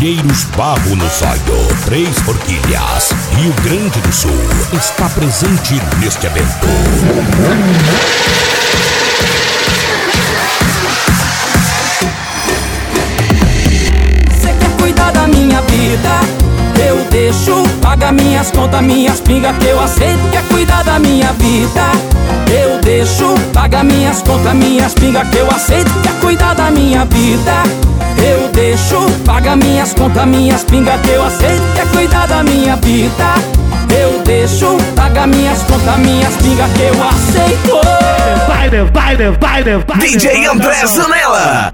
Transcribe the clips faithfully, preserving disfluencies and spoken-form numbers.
Trilheiros Barro no Zóio, Três Forquilhas, Rio Grande do Sul, está presente neste evento. Você quer cuidar da minha vida? Eu deixo. Paga minhas contas, minhas pingas que eu aceito. Quer cuidar da minha vida? Eu deixo. Paga minhas contas, minhas pingas que eu aceito. Quer cuidar da minha vida? Eu deixo. Paga minhas contas, minhas pingas que eu aceito. Quer cuidar da minha vida? Eu deixo. Paga minhas contas, minhas pingas que eu aceito. Vai, vai, vai, vai, vai. D J André Zanella.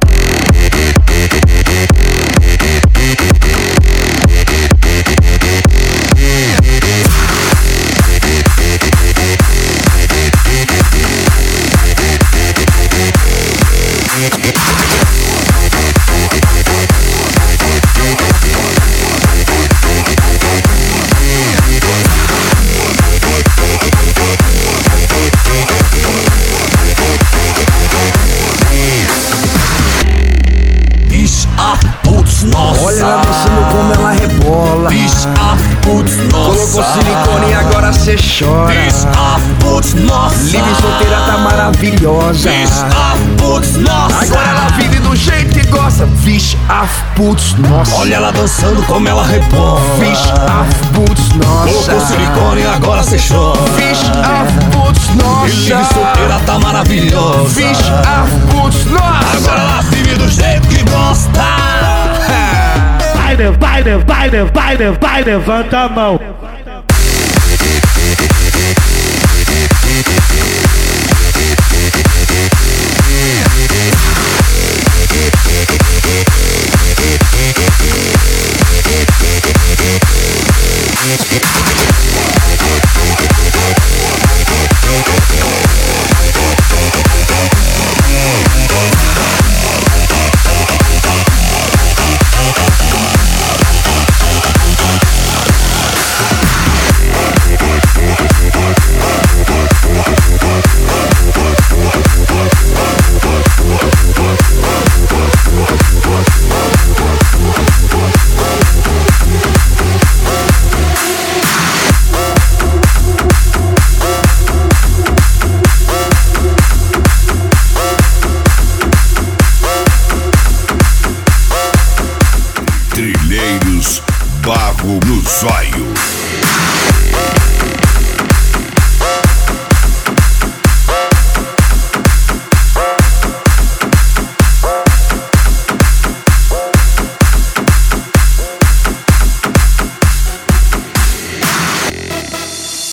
Olha ela dançando como ela rebola. Bicha, putz, nossa. Colocou silicone e agora cê chora. Bicha, putz, nossa. Livre solteira tá maravilhosa. Bicha, putz, nossa. Agora ela vive do jeito que gosta. Vixe, af, putz, nossa. Olha ela dançando como ela rebola. Vixe, af, putz, nossa. Colocou silicone e agora cê chora. Vixe, af, putz, nossa. E livre solteira tá maravilhosa. Vixe, af, putz, nossa. Agora ela vive do jeito que gosta. Vai, vai, vai, vai, vai, levanta a mão. Trilheiros Barro no Zóio.